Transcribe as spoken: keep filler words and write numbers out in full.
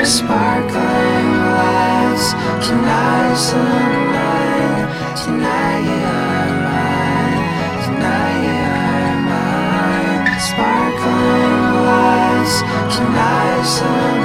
Sparkling lights, tonight's the night. Tonight you're mine, tonight you're mine. Sparkling lights, tonight's the night.